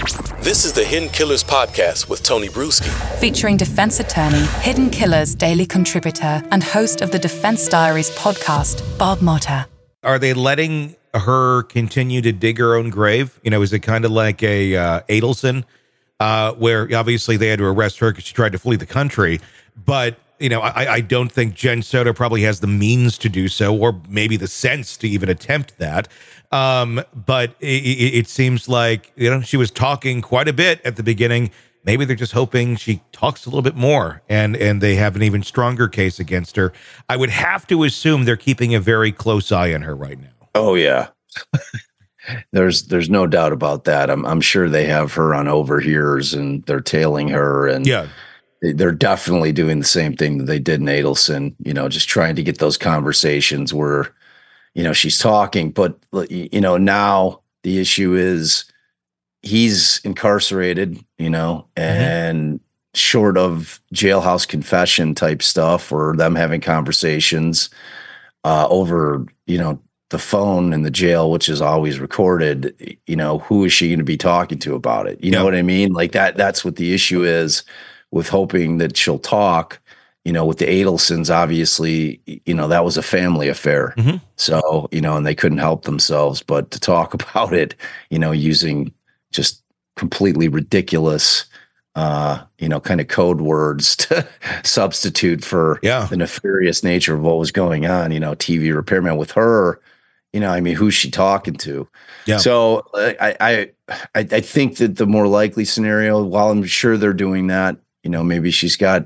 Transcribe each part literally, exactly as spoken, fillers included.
This is the Hidden Killers Podcast with Tony Bruschi. Featuring defense attorney, Hidden Killers daily contributor, and host of the Defense Diaries podcast, Bob Motta. Are they letting her continue to dig her own grave? You know, is it kind of like a uh, Adelson, uh, where obviously they had to arrest her because she tried to flee the country. But, you know, I, I don't think Jen Soto probably has the means to do so, or maybe the sense to even attempt that. Um, but it, it, it seems like, you know, she was talking quite a bit at the beginning. Maybe they're just hoping she talks a little bit more and, and they have an even stronger case against her. I would have to assume they're keeping a very close eye on her right now. Oh, yeah. there's there's no doubt about that. I'm I'm sure they have her on overhears and they're tailing her. And yeah, they're definitely doing the same thing that they did in Adelson, you know, just trying to get those conversations where, you know, she's talking, but, you know, now the issue is he's incarcerated, you know, and mm-hmm. short of jailhouse confession type stuff or them having conversations uh, over, you know, the phone in the jail, which is always recorded, you know, who is she going to be talking to about it? You yeah. know what I mean? Like that, that's what the issue is with hoping that she'll talk. You know, with the Adelsons, obviously, you know, that was a family affair. Mm-hmm. So, you know, and they couldn't help themselves but to talk about it, you know, using just completely ridiculous, uh, you know, kind of code words to substitute for yeah. the nefarious nature of what was going on, you know, T V repairman with her, you know, I mean, who's she talking to? Yeah. So I, I, I, I think that the more likely scenario, while I'm sure they're doing that, you know, maybe she's got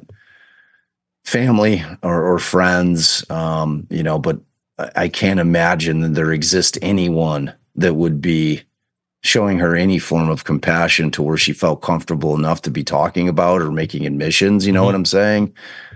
family or, or friends, um, you know, but I can't imagine that there exists anyone that would be showing her any form of compassion to where she felt comfortable enough to be talking about or making admissions. You know mm-hmm. what I'm saying?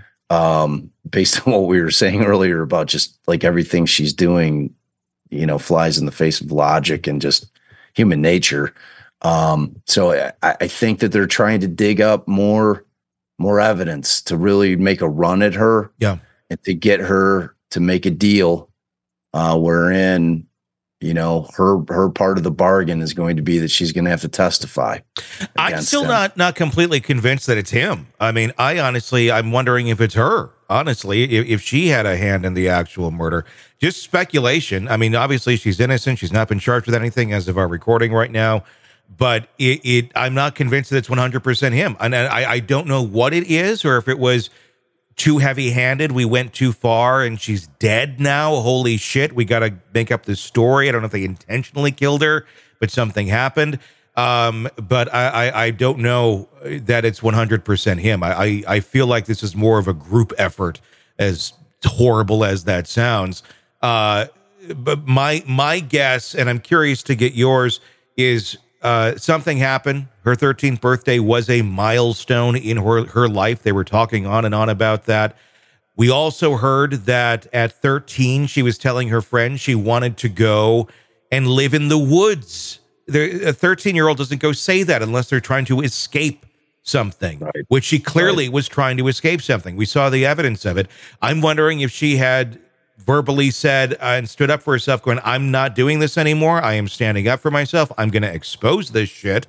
Um, based on what we were saying earlier about just like everything she's doing, you know, flies in the face of logic and just human nature. Um, so I, I think that they're trying to dig up more more evidence to really make a run at her yeah. and to get her to make a deal uh, wherein, you know, her, her part of the bargain is going to be that she's going to have to testify. I'm still him. not, not completely convinced that it's him. I mean, I honestly, I'm wondering if it's her, honestly, if, if she had a hand in the actual murder. Just speculation. I mean, obviously she's innocent. She's not been charged with anything as of our recording right now. But it, it, I'm not convinced that it's one hundred percent him. And I, I don't know what it is, or if it was too heavy-handed, we went too far, and she's dead now. Holy shit, we got to make up this story. I don't know if they intentionally killed her, but something happened. Um, but I, I, I don't know that it's one hundred percent him. I, I, I feel like this is more of a group effort, as horrible as that sounds. Uh, but my my guess, and I'm curious to get yours, is... Uh, something happened. Her thirteenth birthday was a milestone in her, her life. They were talking on and on about that. We also heard that at thirteen, she was telling her friends she wanted to go and live in the woods. There, a thirteen-year-old doesn't go say that unless they're trying to escape something, right. which she clearly right. was trying to escape something. We saw the evidence of it. I'm wondering if she had verbally said uh, and stood up for herself going, I'm not doing this anymore. I am standing up for myself. I'm going to expose this shit.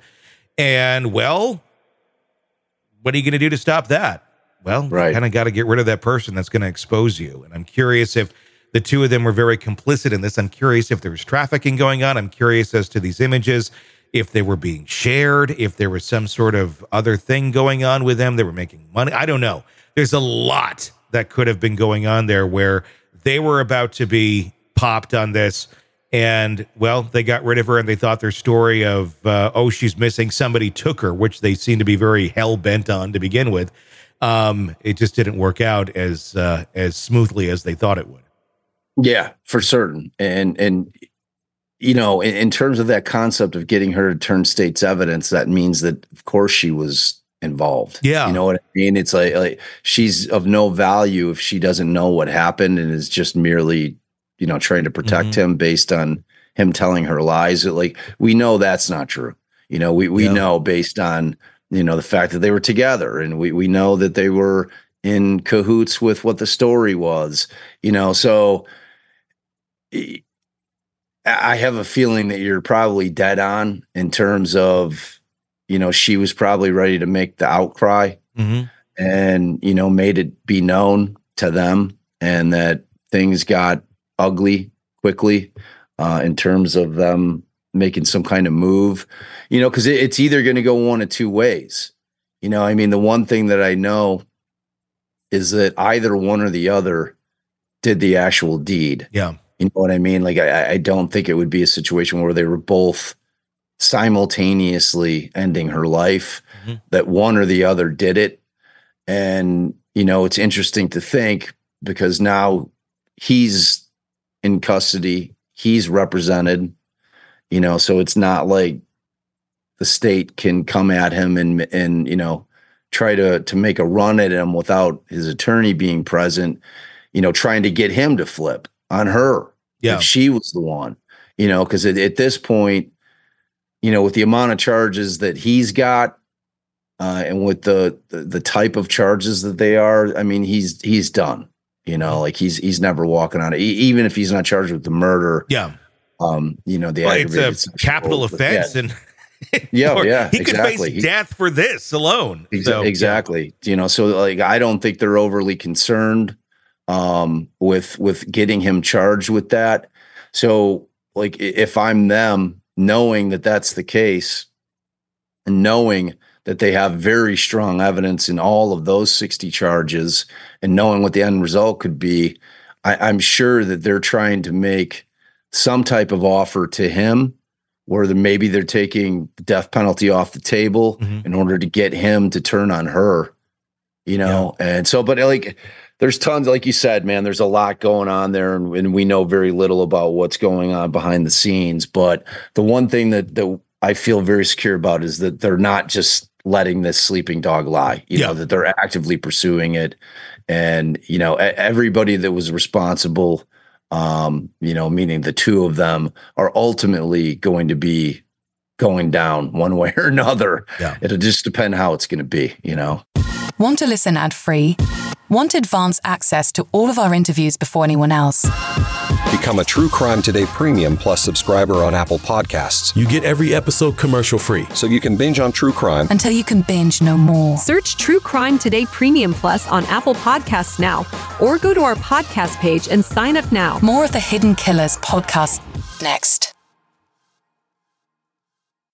And well, what are you going to do to stop that? Well, right. you kind of got to get rid of that person that's going to expose you. And I'm curious if the two of them were very complicit in this. I'm curious if there was trafficking going on. I'm curious as to these images, if they were being shared, if there was some sort of other thing going on with them. They were making money. I don't know. There's a lot that could have been going on there where they were about to be popped on this, and, well, they got rid of her, and they thought their story of, uh, oh, she's missing, somebody took her, which they seem to be very hell-bent on to begin with. Um, it just didn't work out as uh, as smoothly as they thought it would. Yeah, for certain. And, and you know, in, in terms of that concept of getting her to turn state's evidence, that means that, of course, she was involved. Yeah. You know what I mean? It's like, like she's of no value if she doesn't know what happened and is just merely, you know, trying to protect mm-hmm. him based on him telling her lies. Like, we know that's not true. You know, we, we yeah. know based on, you know, the fact that they were together, and we, we know that they were in cahoots with what the story was, you know, so I have a feeling that you're probably dead on in terms of you know, she was probably ready to make the outcry Mm-hmm. and, you know, made it be known to them, and that things got ugly quickly uh, in terms of them making some kind of move, you know, because it, it's either going to go one of two ways. You know, I mean, the one thing that I know is that either one or the other did the actual deed. Yeah. You know what I mean? Like, I, I don't think it would be a situation where they were both simultaneously ending her life, mm-hmm. that one or the other did it. And, you know, it's interesting to think, because now he's in custody, he's represented, you know, so it's not like the state can come at him and, and, you know, try to, to make a run at him without his attorney being present, you know, trying to get him to flip on her. Yeah. If she was the one, you know, because at, at this point, you know, with the amount of charges that he's got, uh, and with the, the the type of charges that they are, I mean, he's he's done. You know, like he's he's never walking on it, e- even if he's not charged with the murder. Yeah. Um, you know, the well, it's a capital offense, yeah. and yeah, yeah, he could exactly. face death for this alone. Exa- so, exactly. Yeah. You know, so like I don't think they're overly concerned um, with with getting him charged with that. So, like, if I'm them, knowing that that's the case, and knowing that they have very strong evidence in all of those sixty charges, and knowing what the end result could be, I, I'm sure that they're trying to make some type of offer to him where the, maybe they're taking the death penalty off the table mm-hmm. in order to get him to turn on her, you know? Yeah. And so, but like, there's tons, like you said, man, there's a lot going on there, and, and we know very little about what's going on behind the scenes. But the one thing that, that I feel very secure about is that they're not just letting this sleeping dog lie, you yeah. know, that they're actively pursuing it. And, you know, everybody that was responsible, um, you know, meaning the two of them, are ultimately going to be going down one way or another. Yeah. It'll just depend how it's going to be, you know. Want to listen ad-free? Want advanced access to all of our interviews before anyone else? Become a True Crime Today Premium Plus subscriber on Apple Podcasts. You get every episode commercial-free, so you can binge on true crime until you can binge no more. Search True Crime Today Premium Plus on Apple Podcasts now, or go to our podcast page and sign up now. More of the Hidden Killers podcast next.